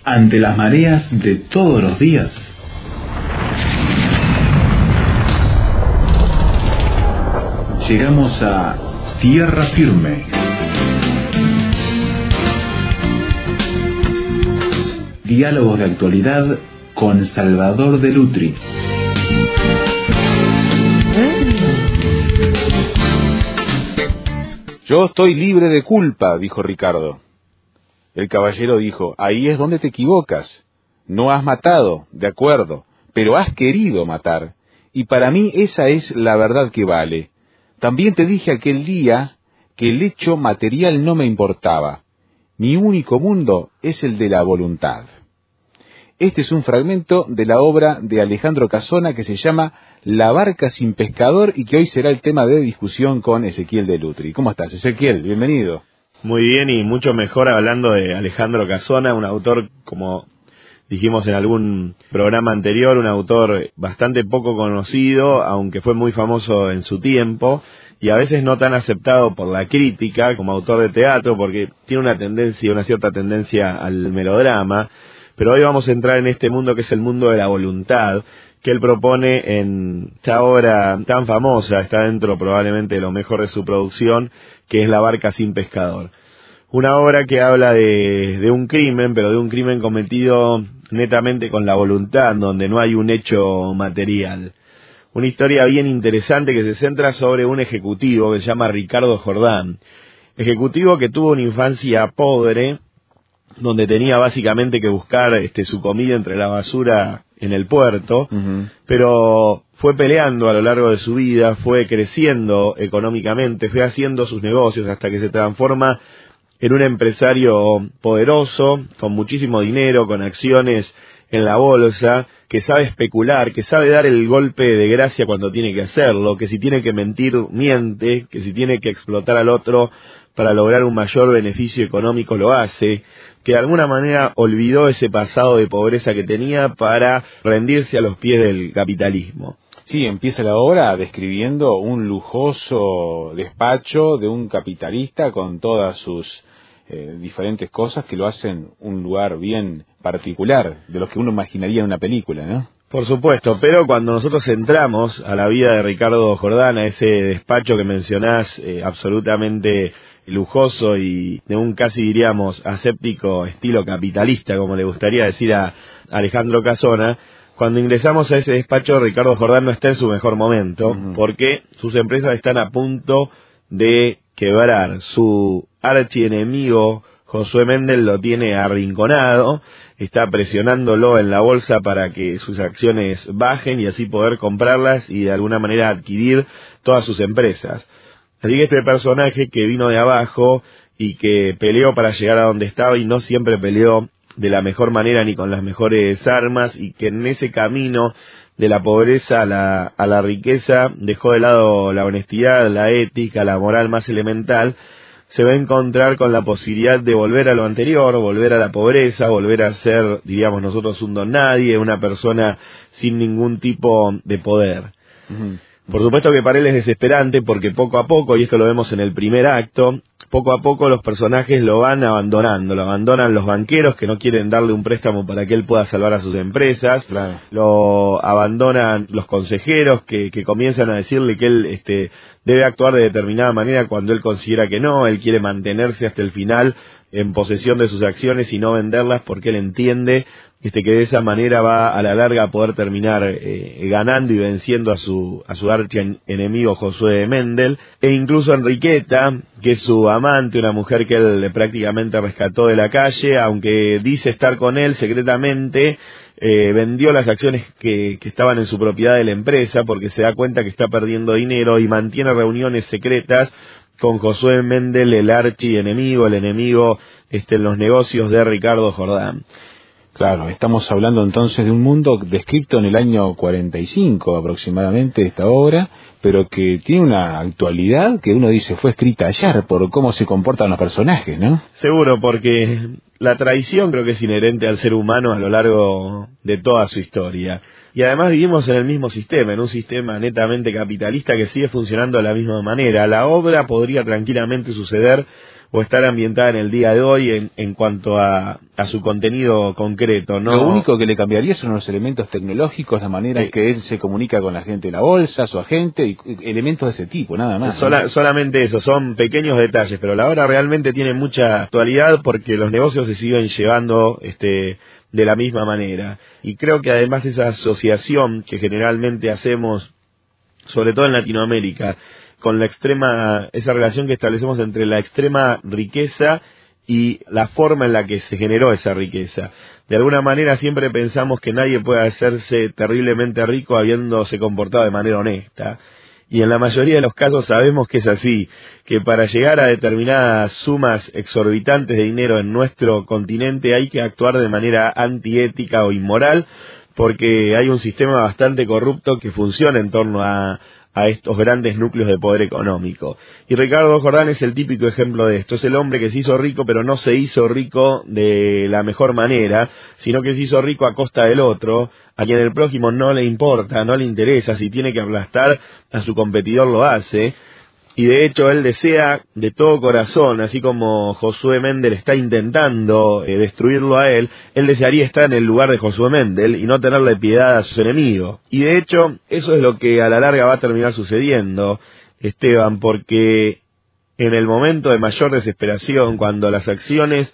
ante las mareas de todos los días. Llegamos a Tierra Firme. Diálogos de actualidad con Salvador de Lutri. Yo estoy libre de culpa, dijo Ricardo. El caballero dijo, ahí es donde te equivocas. No has matado, de acuerdo, pero has querido matar. Y para mí esa es la verdad que vale. También te dije aquel día que el hecho material no me importaba. Mi único mundo es el de la voluntad. Este es un fragmento de la obra de Alejandro Casona que se llama La barca sin pescador y que hoy será el tema de discusión con Ezequiel de Lutri. ¿Cómo estás, Ezequiel? Bienvenido. Muy bien y mucho mejor hablando de Alejandro Casona, un autor, como dijimos en algún programa anterior, un autor bastante poco conocido, aunque fue muy famoso en su tiempo, y a veces no tan aceptado por la crítica como autor de teatro, porque tiene una cierta tendencia al melodrama. Pero hoy vamos a entrar en este mundo que es el mundo de la voluntad, que él propone en esta obra tan famosa, está dentro probablemente de lo mejor de su producción, que es La barca sin pescador. Una obra que habla de un crimen, pero de un crimen cometido netamente con la voluntad, donde no hay un hecho material. Una historia bien interesante que se centra sobre un ejecutivo que se llama Ricardo Jordán. Ejecutivo que tuvo una infancia pobre, donde tenía básicamente que buscar su comida entre la basura en el puerto, pero fue peleando a lo largo de su vida, fue creciendo económicamente, fue haciendo sus negocios hasta que se transforma en un empresario poderoso, con muchísimo dinero, con acciones en la bolsa, que sabe especular, que sabe dar el golpe de gracia cuando tiene que hacerlo, que si tiene que mentir, miente, que si tiene que explotar al otro para lograr un mayor beneficio económico, lo hace, que de alguna manera olvidó ese pasado de pobreza que tenía para rendirse a los pies del capitalismo. Sí, empieza la obra describiendo un lujoso despacho de un capitalista con todas sus diferentes cosas que lo hacen un lugar bien particular, de los que uno imaginaría en una película, ¿no? Por supuesto, pero cuando nosotros entramos a la vida de Ricardo Jordán, a ese despacho que mencionás, absolutamente lujoso y de un casi diríamos aséptico estilo capitalista, como le gustaría decir a Alejandro Casona, cuando ingresamos a ese despacho, Ricardo Jordán no está en su mejor momento, porque sus empresas están a punto de quebrar. Su archienemigo Josué Mendel lo tiene arrinconado, está presionándolo en la bolsa para que sus acciones bajen y así poder comprarlas y de alguna manera adquirir todas sus empresas. Así que este personaje que vino de abajo y que peleó para llegar a donde estaba y no siempre peleó de la mejor manera ni con las mejores armas, y que en ese camino de la pobreza a la riqueza dejó de lado la honestidad, la ética, la moral más elemental, se va a encontrar con la posibilidad de volver a lo anterior, volver a la pobreza, volver a ser, diríamos nosotros, un don nadie, una persona sin ningún tipo de poder. Por supuesto que para él es desesperante porque poco a poco, y esto lo vemos en el primer acto, poco a poco los personajes lo van abandonando, lo abandonan los banqueros que no quieren darle un préstamo para que él pueda salvar a sus empresas, claro. Lo abandonan los consejeros que comienzan a decirle que él debe actuar de determinada manera cuando él considera que no, él quiere mantenerse hasta el final en posesión de sus acciones y no venderlas porque él entiende que de esa manera va a la larga a poder terminar ganando y venciendo a su archienemigo Josué Mendel, e incluso Enriqueta, que es su amante, una mujer que él prácticamente rescató de la calle, aunque dice estar con él secretamente, vendió las acciones que estaban en su propiedad de la empresa porque se da cuenta que está perdiendo dinero y mantiene reuniones secretas con Josué Mendel, el archienemigo, el enemigo en los negocios de Ricardo Jordán. Claro, estamos hablando entonces de un mundo descrito en el año 45 aproximadamente, esta obra, pero que tiene una actualidad que uno dice fue escrita ayer por cómo se comportan los personajes, ¿no? Seguro, porque la traición creo que es inherente al ser humano a lo largo de toda su historia. Y además vivimos en el mismo sistema, en un sistema netamente capitalista que sigue funcionando de la misma manera. La obra podría tranquilamente suceder o estar ambientada en el día de hoy en cuanto a su contenido concreto, ¿no? Lo único que le cambiaría son los elementos tecnológicos, la manera en que él se comunica con la gente de la bolsa, su agente, y elementos de ese tipo, nada más. Solamente eso, son pequeños detalles, pero la hora realmente tiene mucha actualidad porque los negocios se siguen llevando de la misma manera. Y creo que además esa asociación que generalmente hacemos, sobre todo en Latinoamérica, con esa relación que establecemos entre la extrema riqueza y la forma en la que se generó esa riqueza. De alguna manera siempre pensamos que nadie puede hacerse terriblemente rico habiéndose comportado de manera honesta. Y en la mayoría de los casos sabemos que es así, que para llegar a determinadas sumas exorbitantes de dinero en nuestro continente hay que actuar de manera antiética o inmoral, porque hay un sistema bastante corrupto que funciona en torno a estos grandes núcleos de poder económico. Y Ricardo Jordán es el típico ejemplo de esto. Es el hombre que se hizo rico, pero no se hizo rico de la mejor manera, sino que se hizo rico a costa del otro, a quien el prójimo no le importa, no le interesa. Si tiene que aplastar a su competidor, lo hace. Y de hecho él desea de todo corazón, así como Josué Mendel está intentando destruirlo a él desearía estar en el lugar de Josué Mendel y no tenerle piedad a sus enemigos. Y de hecho eso es lo que a la larga va a terminar sucediendo, Esteban, porque en el momento de mayor desesperación, cuando las acciones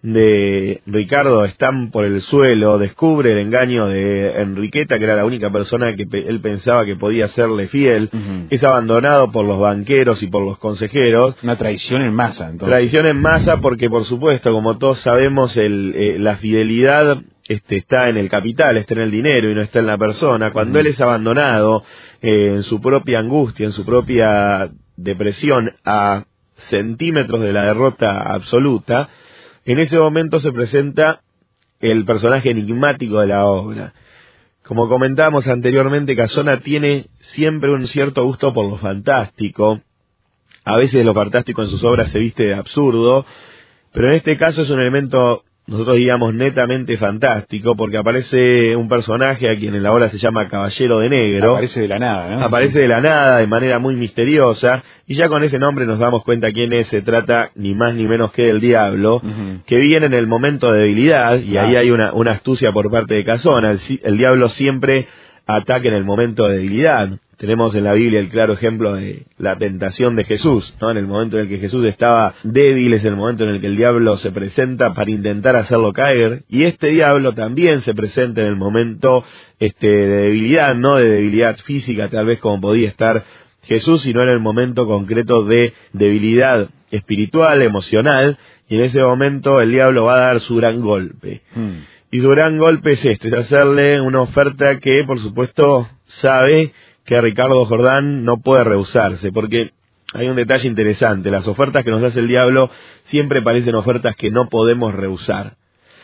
de Ricardo están por el suelo, descubre el engaño de Enriqueta, que era la única persona que él pensaba que podía serle fiel, es abandonado por los banqueros y por los consejeros. Una traición en masa, entonces. Traición en masa porque, por supuesto, como todos sabemos, la fidelidad está en el capital, está en el dinero y no está en la persona. Cuando él es abandonado en su propia angustia, en su propia depresión, a centímetros de la derrota absoluta, en ese momento se presenta el personaje enigmático de la obra. Como comentábamos anteriormente, Casona tiene siempre un cierto gusto por lo fantástico. A veces lo fantástico en sus obras se viste de absurdo, pero en este caso es un elemento, nosotros diríamos, netamente fantástico, porque aparece un personaje a quien en la obra se llama Caballero de Negro. Aparece de la nada, ¿no? Aparece de la nada, de manera muy misteriosa, y ya con ese nombre nos damos cuenta quién es. Se trata ni más ni menos que del diablo, que viene en el momento de debilidad, y ahí hay una astucia por parte de Casona. El diablo siempre ataca en el momento de debilidad. Tenemos en la Biblia el claro ejemplo de la tentación de Jesús, ¿no? En el momento en el que Jesús estaba débil es el momento en el que el diablo se presenta para intentar hacerlo caer, y este diablo también se presenta en el momento de debilidad, no de debilidad física tal vez como podía estar Jesús, sino en el momento concreto de debilidad espiritual, emocional, y en ese momento el diablo va a dar su gran golpe. Y su gran golpe es es hacerle una oferta que, por supuesto, sabe que Ricardo Jordán no puede rehusarse, porque hay un detalle interesante: las ofertas que nos hace el diablo siempre parecen ofertas que no podemos rehusar,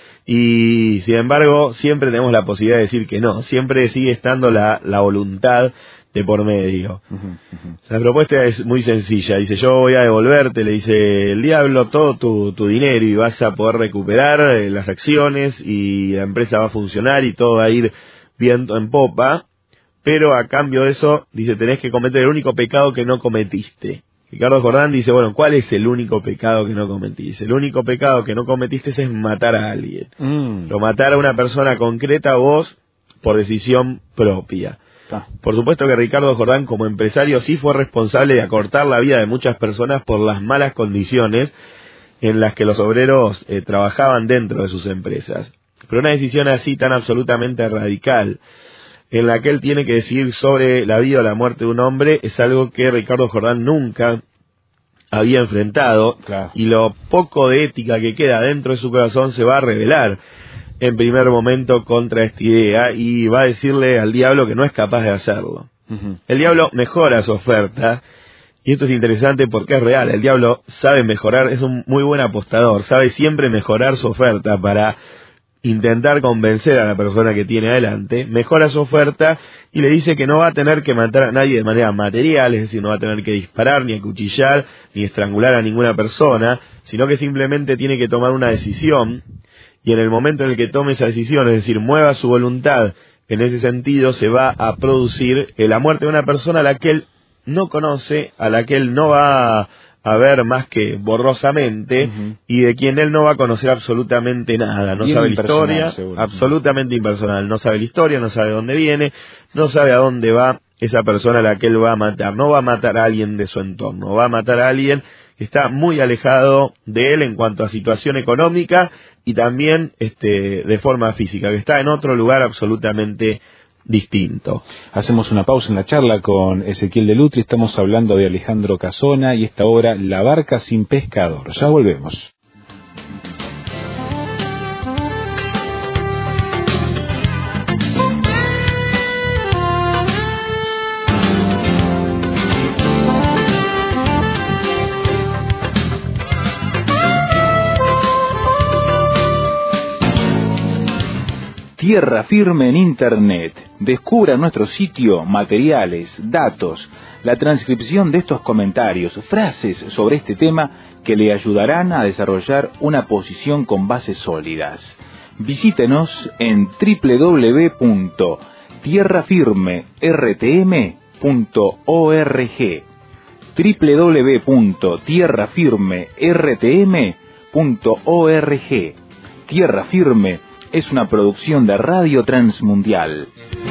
y sin embargo siempre tenemos la posibilidad de decir que no, siempre sigue estando la voluntad de por medio. La propuesta es muy sencilla: dice, yo voy a devolverte, le dice el diablo, todo tu dinero, y vas a poder recuperar las acciones, y la empresa va a funcionar y todo va a ir viento en popa. Pero a cambio de eso, dice, tenés que cometer el único pecado que no cometiste. Ricardo Jordán dice, bueno, ¿cuál es el único pecado que no cometiste? El único pecado que no cometiste es matar a alguien. Lo matar a una persona concreta, vos, por decisión propia. Por supuesto que Ricardo Jordán, como empresario, sí fue responsable de acortar la vida de muchas personas por las malas condiciones en las que los obreros trabajaban dentro de sus empresas. Pero una decisión así tan absolutamente radical, en la que él tiene que decidir sobre la vida o la muerte de un hombre, es algo que Ricardo Jordán nunca había enfrentado, y lo poco de ética que queda dentro de su corazón se va a revelar en primer momento contra esta idea, y va a decirle al diablo que no es capaz de hacerlo. El diablo mejora su oferta, y esto es interesante porque es real. El diablo sabe mejorar, es un muy buen apostador, sabe siempre mejorar su oferta para intentar convencer a la persona que tiene adelante. Mejora su oferta y le dice que no va a tener que matar a nadie de manera material, es decir, no va a tener que disparar, ni acuchillar, ni estrangular a ninguna persona, sino que simplemente tiene que tomar una decisión, y en el momento en el que tome esa decisión, es decir, mueva su voluntad en ese sentido, se va a producir la muerte de una persona a la que él no conoce, a la que él no va a ver más que borrosamente, y de quien él no va a conocer absolutamente nada, no sabe la historia, absolutamente impersonal, no sabe la historia, no sabe dónde viene, no sabe a dónde va esa persona a la que él va a matar, no va a matar a alguien de su entorno, va a matar a alguien que está muy alejado de él en cuanto a situación económica y también de forma física, que está en otro lugar absolutamente distinto. Hacemos una pausa en la charla con Ezequiel de Lutri. Estamos hablando de Alejandro Casona y esta obra La barca sin pescador. Ya volvemos. Tierra Firme en Internet. Descubra nuestro sitio materiales, datos, la transcripción de estos comentarios, frases sobre este tema que le ayudarán a desarrollar una posición con bases sólidas. Visítenos en www.tierrafirmertm.org www.tierrafirmertm.org. Tierra Firme es una producción de Radio Transmundial.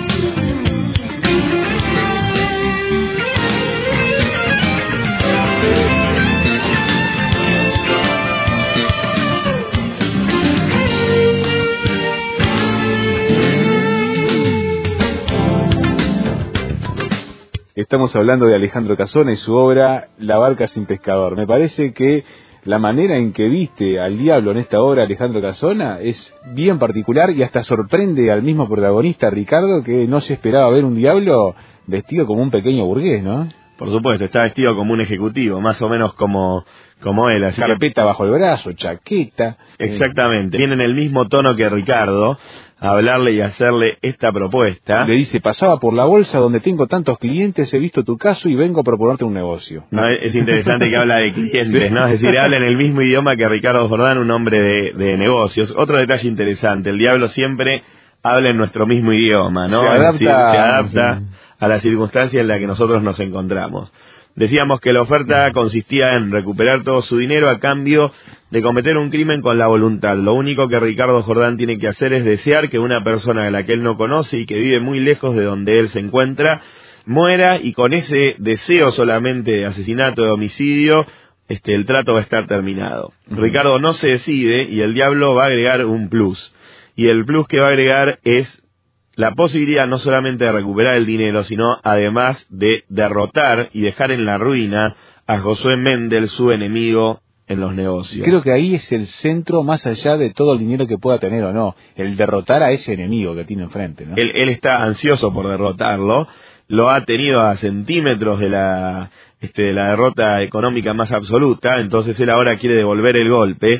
Estamos hablando de Alejandro Casona y su obra La barca sin pescador. Me parece que la manera en que viste al diablo en esta obra, Alejandro Casona, es bien particular y hasta sorprende al mismo protagonista, Ricardo, que no se esperaba ver un diablo vestido como un pequeño burgués, ¿no? Por supuesto, está vestido como un ejecutivo, más o menos como él. Así carpeta bajo el brazo, chaqueta. Exactamente. Tienen el mismo tono que Ricardo, a hablarle y hacerle esta propuesta. Le dice, pasaba por la bolsa donde tengo tantos clientes, he visto tu caso y vengo a proponerte un negocio. No, es interesante que habla de clientes, ¿no? Es decir, habla en el mismo idioma que Ricardo Jordán, un hombre de negocios. Otro detalle interesante, el diablo siempre habla en nuestro mismo idioma, ¿no? Se adapta a la circunstancia en la que nosotros nos encontramos. Decíamos que la oferta consistía en recuperar todo su dinero a cambio de cometer un crimen con la voluntad. Lo único que Ricardo Jordán tiene que hacer es desear que una persona a la que él no conoce y que vive muy lejos de donde él se encuentra, muera, y con ese deseo solamente de asesinato, de homicidio, el trato va a estar terminado. Ricardo no se decide y el diablo va a agregar un plus. Y el plus que va a agregar es la posibilidad no solamente de recuperar el dinero, sino además de derrotar y dejar en la ruina a Josué Mendel, su enemigo en los negocios. Creo que ahí es el centro, más allá de todo el dinero que pueda tener o no, el derrotar a ese enemigo que tiene enfrente, ¿no? Él está ansioso por derrotarlo, lo ha tenido a centímetros de la derrota económica más absoluta, entonces él ahora quiere devolver el golpe.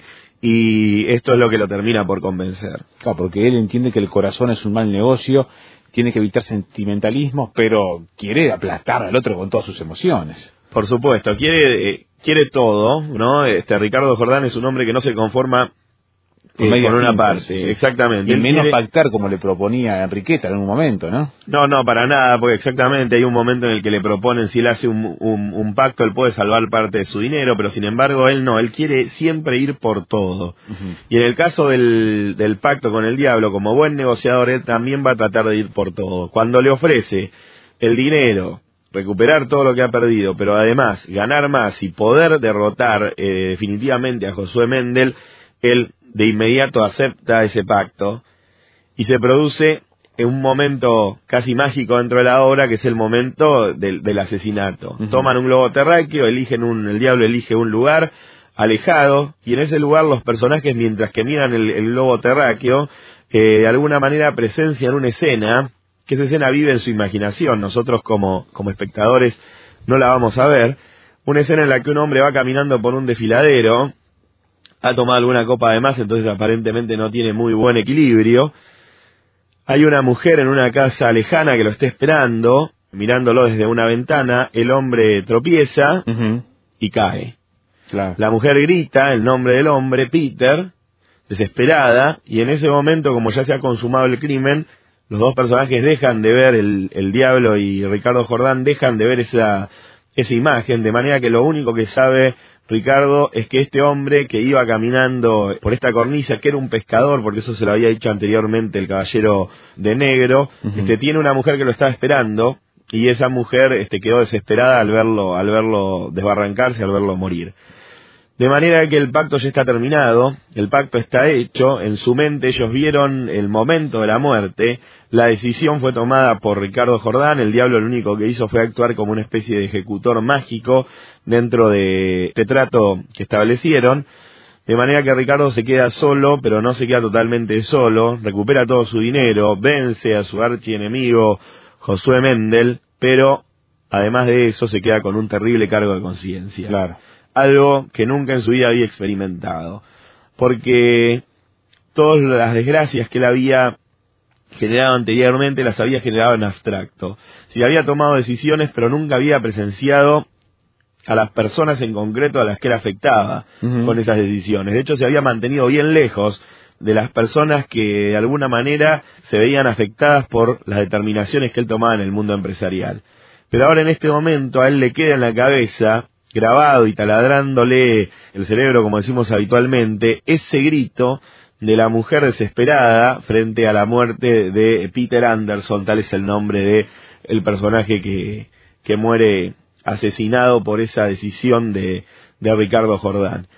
Y esto es lo que lo termina por convencer. Claro, porque él entiende que el corazón es un mal negocio, tiene que evitar sentimentalismos, pero quiere aplastar al otro con todas sus emociones. Por supuesto, quiere todo, ¿no? Ricardo Jordán es un hombre que no se conforma con una parte, sí. Exactamente. Y menos pactar como le proponía Enriqueta en un momento, ¿no? No, para nada, porque exactamente hay un momento en el que le proponen, si él hace un pacto, él puede salvar parte de su dinero, pero sin embargo él no, él quiere siempre ir por todo. Y en el caso del pacto con el diablo, como buen negociador, él también va a tratar de ir por todo. Cuando le ofrece el dinero, recuperar todo lo que ha perdido, pero además ganar más y poder derrotar definitivamente a Josué Mendel, él de inmediato acepta ese pacto y se produce un momento casi mágico dentro de la obra, que es el momento del asesinato. Toman un globo terráqueo, el diablo elige un lugar alejado, y en ese lugar los personajes, mientras que miran el globo terráqueo, de alguna manera presencian una escena, que esa escena vive en su imaginación, nosotros como espectadores no la vamos a ver, una escena en la que un hombre va caminando por un desfiladero, ha tomado alguna copa de más, entonces aparentemente no tiene muy buen equilibrio. Hay una mujer en una casa lejana que lo está esperando, mirándolo desde una ventana, el hombre tropieza y cae. Claro. La mujer grita el nombre del hombre, Peter, desesperada, y en ese momento, como ya se ha consumado el crimen, los dos personajes dejan de ver, el diablo y Ricardo Jordán dejan de ver esa esa imagen, de manera que lo único que sabe Ricardo es que este hombre que iba caminando por esta cornisa, que era un pescador, porque eso se lo había dicho anteriormente el caballero de negro, tiene una mujer que lo estaba esperando, y esa mujer quedó desesperada al verlo desbarrancarse, al verlo morir. De manera que el pacto ya está terminado, el pacto está hecho, en su mente ellos vieron el momento de la muerte, la decisión fue tomada por Ricardo Jordán, el diablo lo único que hizo fue actuar como una especie de ejecutor mágico dentro de este trato que establecieron, de manera que Ricardo se queda solo, pero no se queda totalmente solo, recupera todo su dinero, vence a su archienemigo Josué Mendel, pero además de eso se queda con un terrible cargo de conciencia. Claro. Algo que nunca en su vida había experimentado, porque todas las desgracias que él había generado anteriormente las había generado en abstracto. Sí, había tomado decisiones, pero nunca había presenciado a las personas en concreto a las que él afectaba con esas decisiones. De hecho, se había mantenido bien lejos de las personas que de alguna manera se veían afectadas por las determinaciones que él tomaba en el mundo empresarial. Pero ahora en este momento a él le queda en la cabeza, grabado y taladrándole el cerebro, como decimos habitualmente, ese grito de la mujer desesperada frente a la muerte de Peter Anderson, tal es el nombre de el personaje que muere asesinado por esa decisión de Ricardo Jordán.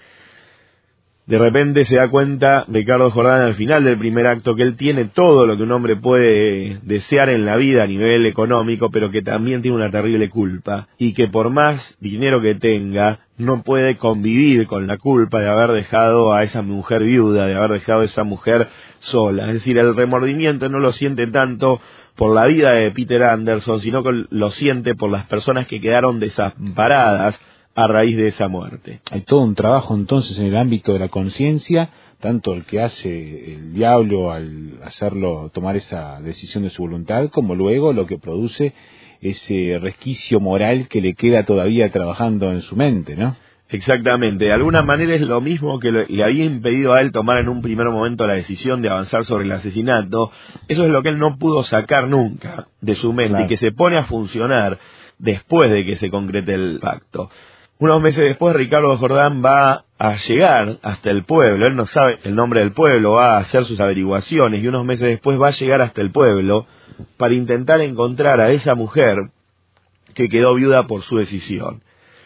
De repente se da cuenta Ricardo Jordán al final del primer acto que él tiene todo lo que un hombre puede desear en la vida a nivel económico, pero que también tiene una terrible culpa, y que por más dinero que tenga, no puede convivir con la culpa de haber dejado a esa mujer viuda, de haber dejado a esa mujer sola. Es decir, el remordimiento no lo siente tanto por la vida de Peter Anderson, sino que lo siente por las personas que quedaron desamparadas a raíz de esa muerte. Hay todo un trabajo entonces en el ámbito de la conciencia, tanto el que hace el diablo al hacerlo tomar esa decisión de su voluntad, como luego lo que produce ese resquicio moral que le queda todavía trabajando en su mente, ¿no? Exactamente, de alguna manera es lo mismo que le había impedido a él tomar en un primer momento la decisión de avanzar sobre el asesinato. Eso es lo que él no pudo sacar nunca de su mente, claro, y que se pone a funcionar después de que se concrete el pacto. Unos meses después Ricardo Jordán va a llegar hasta el pueblo, él no sabe el nombre del pueblo, va a hacer sus averiguaciones y unos meses después va a llegar hasta el pueblo para intentar encontrar a esa mujer que quedó viuda por su decisión.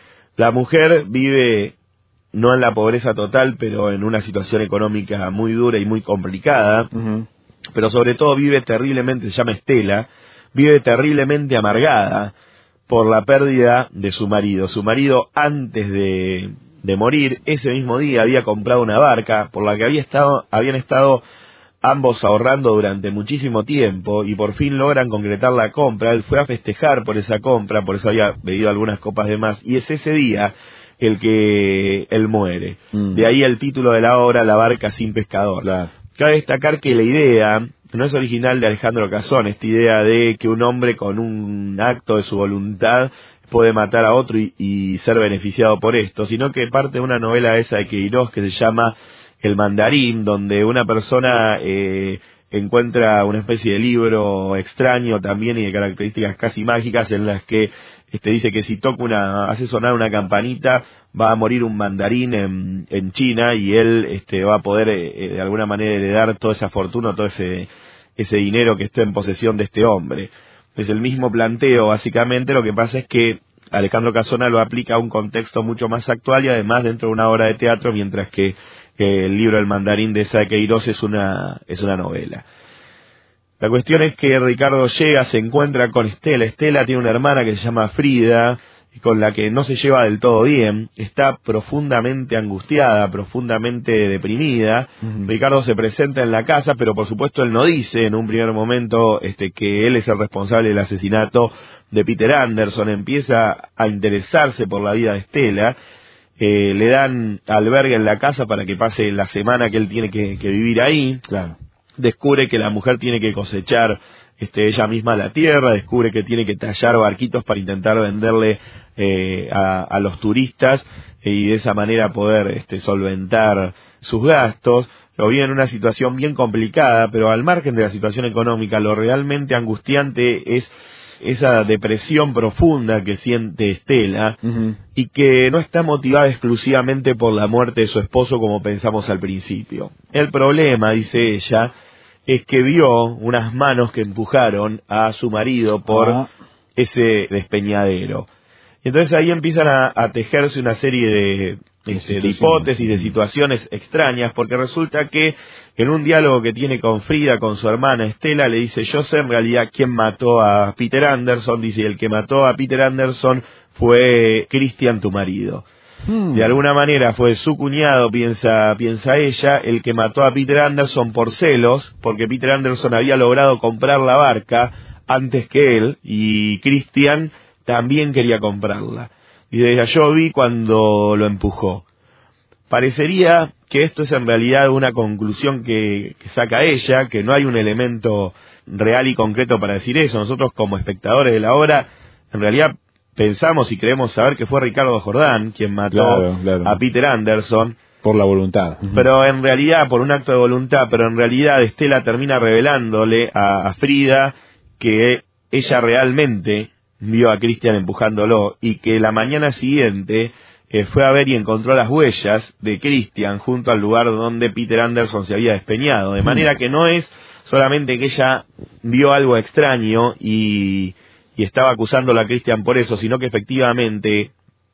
La mujer vive no en la pobreza total, pero en una situación económica muy dura y muy complicada, pero sobre todo vive terriblemente, se llama Estela, vive terriblemente amargada por la pérdida de su marido. Su marido, antes de morir, ese mismo día había comprado una barca por la que habían estado ambos ahorrando durante muchísimo tiempo y por fin logran concretar la compra. Él fue a festejar por esa compra, por eso había bebido algunas copas de más, y es ese día el que él muere. De ahí el título de la obra, La barca sin pescador. Claro. Cabe destacar que la idea no es original de Alejandro Casón, esta idea de que un hombre con un acto de su voluntad puede matar a otro y ser beneficiado por esto, sino que parte de una novela esa de Queiroz que se llama El mandarín, donde una persona encuentra una especie de libro extraño también y de características casi mágicas en las que dice que si hace sonar una campanita va a morir un mandarín en China y él va a poder de alguna manera heredar toda esa fortuna, todo ese dinero que está en posesión de este hombre. Es el mismo planteo básicamente, lo que pasa es que Alejandro Casona lo aplica a un contexto mucho más actual y además dentro de una obra de teatro, mientras que el libro El mandarín de Queiroz es una novela. La cuestión es que Ricardo llega, se encuentra con Estela. Estela tiene una hermana que se llama Frida, con la que no se lleva del todo bien, está profundamente angustiada, profundamente deprimida. Ricardo se presenta en la casa, pero por supuesto él no dice en un primer momento que él es el responsable del asesinato de Peter Anderson. Empieza a interesarse por la vida de Estela, le dan albergue en la casa para que pase la semana que él tiene que vivir ahí. Claro. Descubre que la mujer tiene que cosechar ella misma la tierra, descubre que tiene que tallar barquitos para intentar venderle a los turistas y de esa manera poder solventar sus gastos. Lo vive en una situación bien complicada, pero al margen de la situación económica, lo realmente angustiante es esa depresión profunda que siente Estela Ujú. y que no está motivada exclusivamente por la muerte de su esposo como pensamos al principio. El problema, dice ella, es que vio unas manos que empujaron a su marido por ese despeñadero. Y entonces ahí empiezan a tejerse una serie de hipótesis, de situaciones extrañas, porque resulta que en un diálogo que tiene con Frida, con su hermana Estela, le dice: yo sé en realidad quién mató a Peter Anderson. Dice: el que mató a Peter Anderson fue Christian, tu marido. De alguna manera fue su cuñado, piensa ella, el que mató a Peter Anderson por celos, porque Peter Anderson había logrado comprar la barca antes que él, y Christian también quería comprarla. Y desde allá yo vi cuando lo empujó. Parecería que esto es en realidad una conclusión que saca ella, que no hay un elemento real y concreto para decir eso. Nosotros, como espectadores de la obra, en realidad pensamos y creemos saber que fue Ricardo Jordán quien mató a Peter Anderson. Por la voluntad. Pero en realidad, por un acto de voluntad, pero en realidad Estela termina revelándole a Frida que ella realmente vio a Christian empujándolo, y que la mañana siguiente fue a ver y encontró las huellas de Christian junto al lugar donde Peter Anderson se había despeñado. De manera que no es solamente que ella vio algo extraño y estaba acusándolo a Christian por eso, sino que efectivamente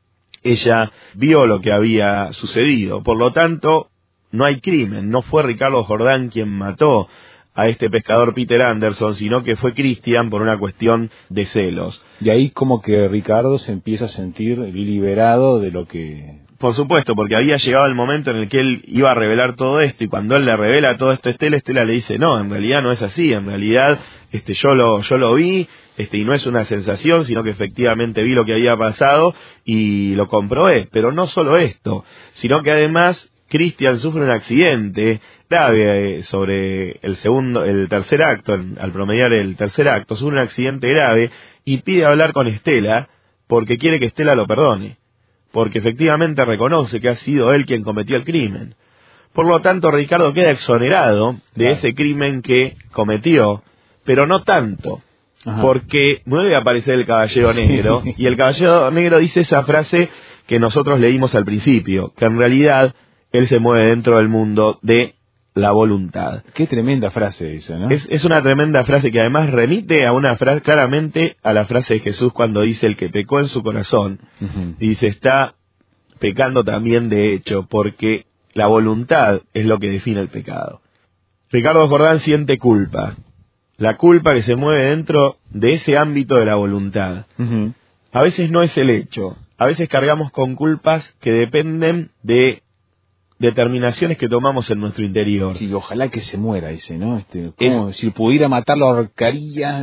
ella vio lo que había sucedido. Por lo tanto, no hay crimen. No fue Ricardo Jordán quien mató a este pescador Peter Anderson, sino que fue Christian por una cuestión de celos. Y ahí como que Ricardo se empieza a sentir liberado de lo que... Por supuesto, porque había llegado el momento en el que él iba a revelar todo esto, y cuando él le revela todo esto a Estela, Estela le dice: no, en realidad no es así, en realidad yo lo vi, y no es una sensación, sino que efectivamente vi lo que había pasado y lo comprobé. Pero no solo esto, sino que además Christian sufre un accidente grave sobre el tercer acto, al promediar el tercer acto, sufre un accidente grave y pide hablar con Estela porque quiere que Estela lo perdone, porque efectivamente reconoce que ha sido él quien cometió el crimen. Por lo tanto, Ricardo queda exonerado de ese crimen que cometió, pero no tanto, porque vuelve a aparecer el Caballero Negro, y el Caballero Negro dice esa frase que nosotros leímos al principio, que en realidad él se mueve dentro del mundo de la voluntad. Qué tremenda frase esa, ¿no? Es una tremenda frase que además remite a una frase, claramente a la frase de Jesús cuando dice: el que pecó en su corazón, dice, está pecando también de hecho, porque la voluntad es lo que define el pecado. Ricardo Jordán siente culpa, la culpa que se mueve dentro de ese ámbito de la voluntad. A veces no es el hecho, a veces cargamos con culpas que dependen de determinaciones que tomamos en nuestro interior. Sí, ojalá que se muera ese, ¿no? Como si pudiera matarlo, ahorcaría.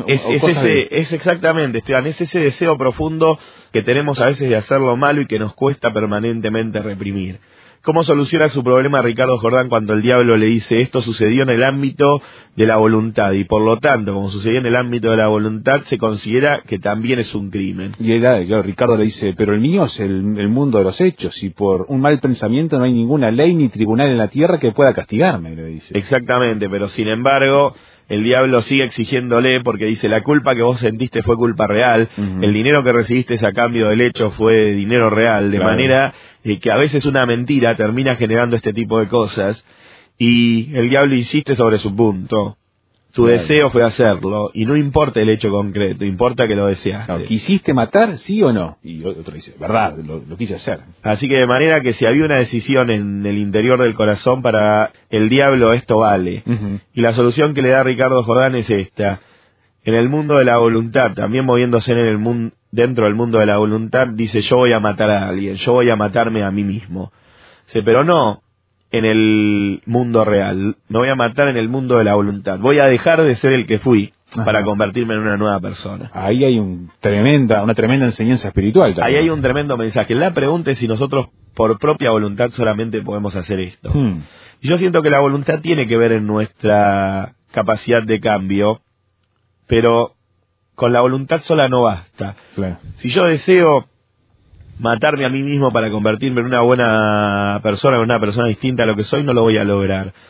Es exactamente, Esteban, es ese deseo profundo que tenemos a veces de hacer lo malo y que nos cuesta permanentemente reprimir. ¿Cómo soluciona su problema Ricardo Jordán cuando el diablo le dice: esto sucedió en el ámbito de la voluntad, y por lo tanto, como sucedió en el ámbito de la voluntad, se considera que también es un crimen? Y Ricardo le dice: pero el mío es el mundo de los hechos, y por un mal pensamiento no hay ninguna ley ni tribunal en la tierra que pueda castigarme, le dice. Exactamente, pero sin embargo el diablo sigue exigiéndole, porque dice: la culpa que vos sentiste fue culpa real, el dinero que recibiste a cambio del hecho fue dinero real, de manera que a veces una mentira termina generando este tipo de cosas, y el diablo insiste sobre su punto. Tu deseo fue hacerlo, y no importa el hecho concreto, importa que lo deseaste. ¿Quisiste matar, sí o no? Y otro dice: verdad, lo quise hacer. Así que de manera que si había una decisión en el interior del corazón, para el diablo esto vale. Y la solución que le da Ricardo Jordán es esta: en el mundo de la voluntad, también moviéndose dentro del mundo de la voluntad, dice: yo voy a matar a alguien, yo voy a matarme a mí mismo. Dice: pero no en el mundo real, me voy a matar en el mundo de la voluntad, voy a dejar de ser el que fui para convertirme en una nueva persona. Ahí hay una tremenda enseñanza espiritual también. Ahí hay un tremendo mensaje. La pregunta es si nosotros por propia voluntad solamente podemos hacer esto. Y yo siento que la voluntad tiene que ver en nuestra capacidad de cambio, pero con la voluntad sola no basta. Si yo deseo matarme a mí mismo para convertirme en una buena persona, en una persona distinta a lo que soy, no lo voy a lograr.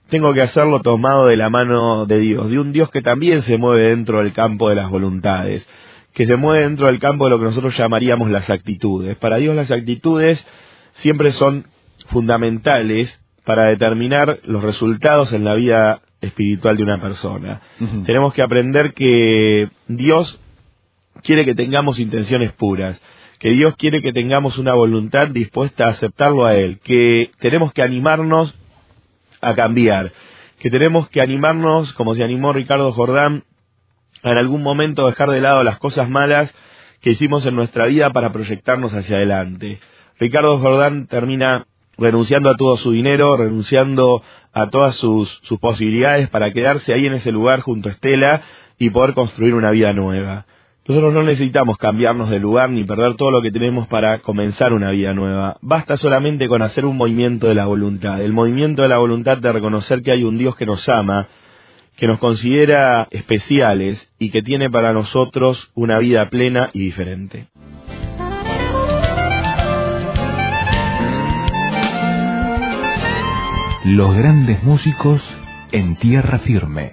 tengo que hacerlo tomado de la mano de Dios, de un Dios que también se mueve dentro del campo de las voluntades, que se mueve dentro del campo de lo que nosotros llamaríamos las actitudes. Para Dios las actitudes siempre son fundamentales para determinar los resultados en la vida espiritual de una persona. Uh-huh. Tenemos que aprender que Dios quiere que tengamos intenciones puras, que Dios quiere que tengamos una voluntad dispuesta a aceptarlo a Él, que tenemos que animarnos a cambiar, que tenemos que animarnos, como se animó Ricardo Jordán, a en algún momento dejar de lado las cosas malas que hicimos en nuestra vida para proyectarnos hacia adelante. Ricardo Jordán termina renunciando a todo su dinero, renunciando a todas sus posibilidades para quedarse ahí en ese lugar junto a Estela y poder construir una vida nueva. Nosotros no necesitamos cambiarnos de lugar ni perder todo lo que tenemos para comenzar una vida nueva. Basta solamente con hacer un movimiento de la voluntad. El movimiento de la voluntad de reconocer que hay un Dios que nos ama, que nos considera especiales y que tiene para nosotros una vida plena y diferente. Los grandes músicos en tierra firme.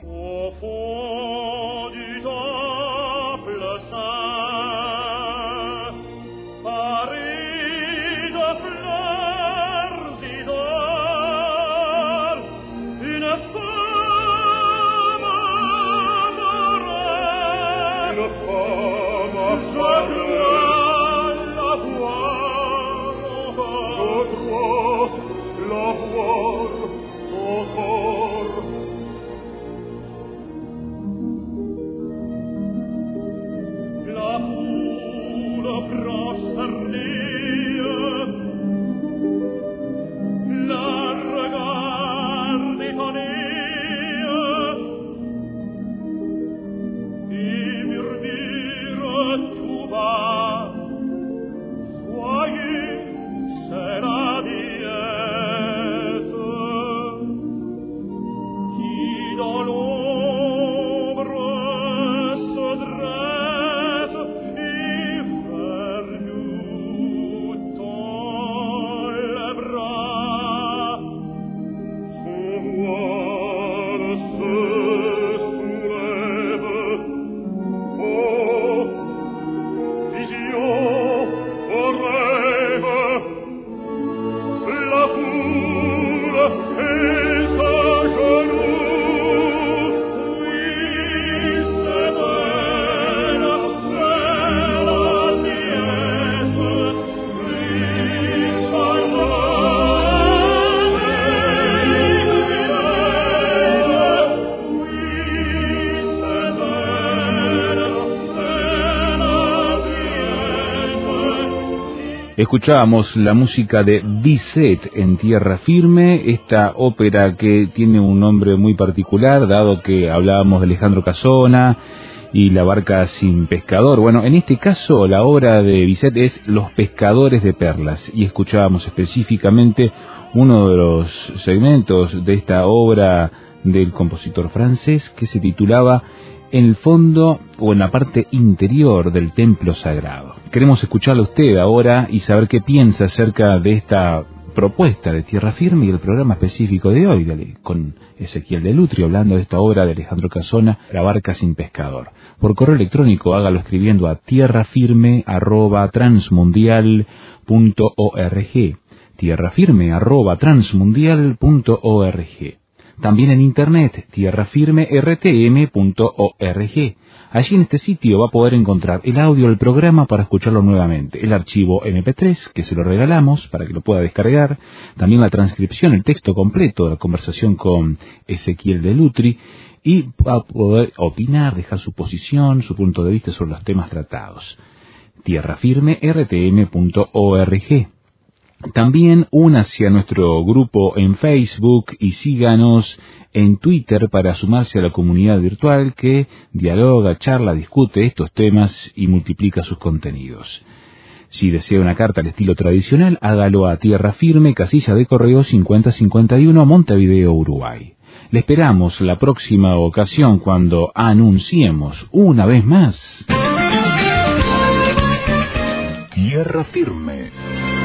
Escuchábamos la música de Bizet en tierra firme, esta ópera que tiene un nombre muy particular, dado que hablábamos de Alejandro Casona y La barca sin pescador. Bueno, en este caso la obra de Bizet es Los pescadores de perlas, y escuchábamos específicamente uno de los segmentos de esta obra del compositor francés que se titulaba En el fondo o en la parte interior del templo sagrado. Queremos escucharlo a usted ahora y saber qué piensa acerca de esta propuesta de Tierra Firme y el programa específico de hoy, con Ezequiel Delutri, hablando de esta obra de Alejandro Casona, La barca sin pescador. Por correo electrónico, hágalo escribiendo a tierrafirme@transmundial.org, tierrafirme@transmundial.org. También en internet, tierrafirmertm.org. Allí en este sitio va a poder encontrar el audio del programa para escucharlo nuevamente, el archivo MP3, que se lo regalamos para que lo pueda descargar, también la transcripción, el texto completo de la conversación con Ezequiel Delutri, y va a poder opinar, dejar su posición, su punto de vista sobre los temas tratados. tierrafirmertm.org. También únase a nuestro grupo en Facebook y síganos en Twitter para sumarse a la comunidad virtual que dialoga, charla, discute estos temas y multiplica sus contenidos. Si desea una carta al estilo tradicional, hágalo a Tierra Firme, casilla de correo 5051, Montevideo, Uruguay. Le esperamos la próxima ocasión cuando anunciemos una vez más Tierra Firme.